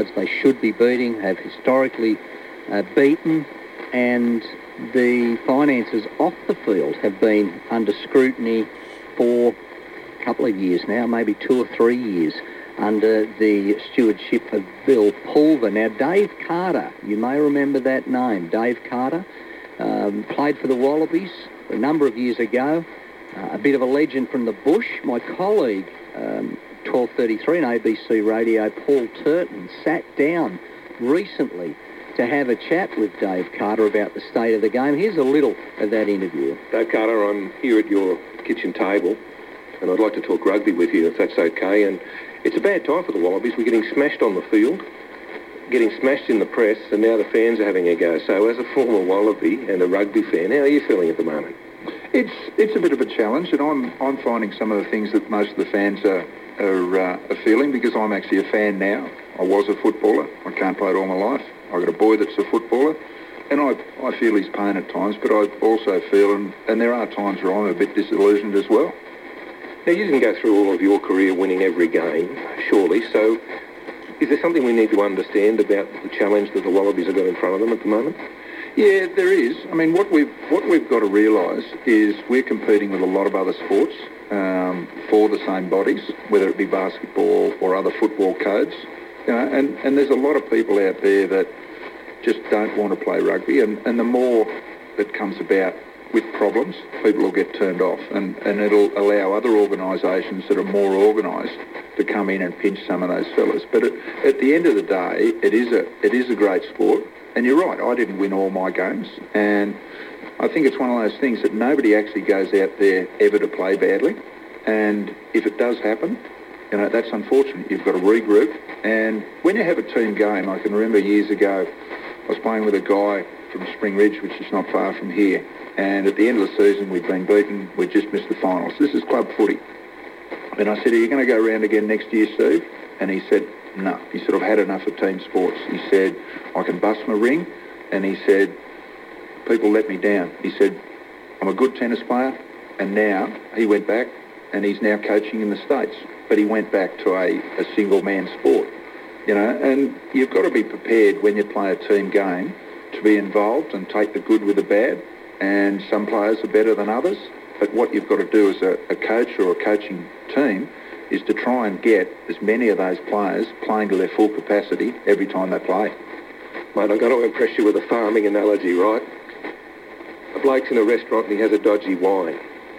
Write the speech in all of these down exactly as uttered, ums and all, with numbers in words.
sides they should be beating, have historically uh, beaten, and the finances off the field have been under scrutiny for a couple of years now, maybe two or three years, under the stewardship of Bill Pulver. Now, Dave Carter, you may remember that name, Dave Carter, um, played for the Wallabies a number of years ago, uh, a bit of a legend from the bush. My colleague, um, twelve thirty-three on A B C Radio, Paul Turton, sat down recently to have a chat with Dave Carter about the state of the game. Here's a little of that interview. Dave Carter, I'm here at your kitchen table, and I'd like to talk rugby with you, if that's okay. And it's a bad time for the Wallabies. We're getting smashed on the field, getting smashed in the press, and now the fans are having a go. So as a former Wallaby and a rugby fan, how are you feeling at the moment? It's it's a bit of a challenge, and I'm I'm finding some of the things that most of the fans are are, uh, are feeling, because I'm actually a fan now. I was a footballer. I can't play it all my life. I've got a boy that's a footballer, and I I feel his pain at times, but I also feel, and, and there are times where I'm a bit disillusioned as well. Now, you didn't go through all of your career winning every game, surely, so is there something we need to understand about the challenge that the Wallabies have got in front of them at the moment? Yeah, there is. I mean, what we've what we've got to realise is we're competing with a lot of other sports um, for the same bodies, whether it be basketball or other football codes. You know, and, and there's a lot of people out there that just don't want to play rugby, and, and the more that comes about with problems, people will get turned off, and, and it'll allow other organisations that are more organised to come in and pinch some of those fellas. But at, at the end of the day, it is a it is a great sport, and you're right, I didn't win all my games, and I think it's one of those things that nobody actually goes out there ever to play badly, and if it does happen, you know, that's unfortunate. You've got to regroup, and when you have a team game, I can remember years ago, I was playing with a guy from Spring Ridge, which is not far from here, and at the end of the season, we'd been beaten, we'd just missed the finals. This is club footy. And I said, are you going to go around again next year, Steve? And he said, no. He said, I've had enough of team sports. He said, I can bust my ring. And he said, people let me down. He said, I'm a good tennis player. And now he went back, and he's now coaching in the States. But he went back to a, a single-man sport. You know, and you've got to be prepared when you play a team game to be involved and take the good with the bad. And some players are better than others. But what you've got to do as a, a coach or a coaching team is to try and get as many of those players playing to their full capacity every time they play. Mate, I'm going to impress you with a farming analogy, right? A bloke's in a restaurant and he has a dodgy wine.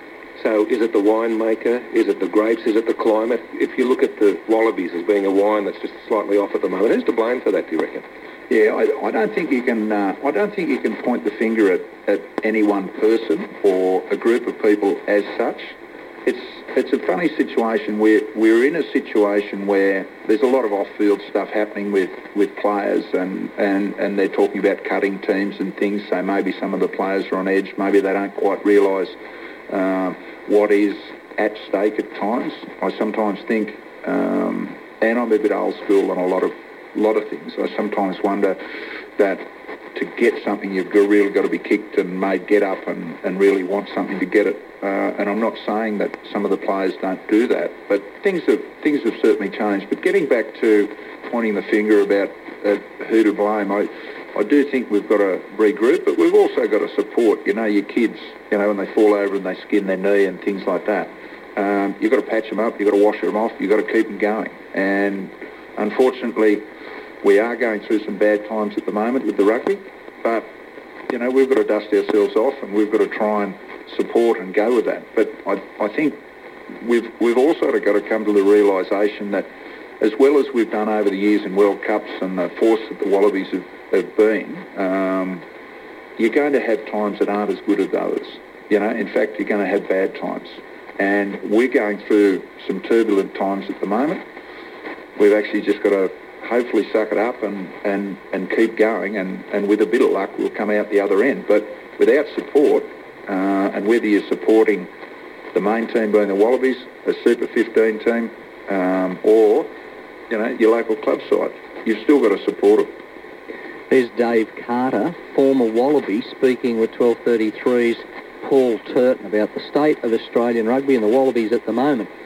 So is it the winemaker? Is it the grapes? Is it the climate? If you look at the Wallabies as being a wine that's just slightly off at the moment, who's to blame for that, do you reckon? Yeah, I, I don't think you can. Uh, I don't think you can point the finger at, at any one person or a group of people as such. It's it's a funny situation. We're we're in a situation where there's a lot of off-field stuff happening with, with players, and, and, and they're talking about cutting teams and things. So maybe some of the players are on edge. Maybe they don't quite realise uh, what is at stake at times. I sometimes think, um, and I'm a bit old school on a lot of. lot of things. I sometimes wonder that to get something, you've really got to be kicked and made get up and, and really want something to get it. Uh, and I'm not saying that some of the players don't do that, but things have things have certainly changed. But getting back to pointing the finger about uh, who to blame, I, I do think we've got to regroup, but we've also got to support, you know, your kids, you know, when they fall over and they skin their knee and things like that. Um, you've got to patch them up, you've got to wash them off, you've got to keep them going. And unfortunately, we are going through some bad times at the moment with the rugby, but, you know, we've got to dust ourselves off and we've got to try and support and go with that. But I, I think we've we've also got to come to the realisation that as well as we've done over the years in World Cups and the force that the Wallabies have, have been, um, you're going to have times that aren't as good as others. You know, in fact, you're going to have bad times. And we're going through some turbulent times at the moment. We've actually just got to hopefully suck it up and, and, and keep going, and, and with a bit of luck we'll come out the other end. But without support, uh, and whether you're supporting the main team being the Wallabies, a Super fifteen team, um, or, you know, your local club side, you've still got to support them. There's Dave Carter, former Wallaby, speaking with twelve thirty-three's Paul Turton about the state of Australian rugby and the Wallabies at the moment.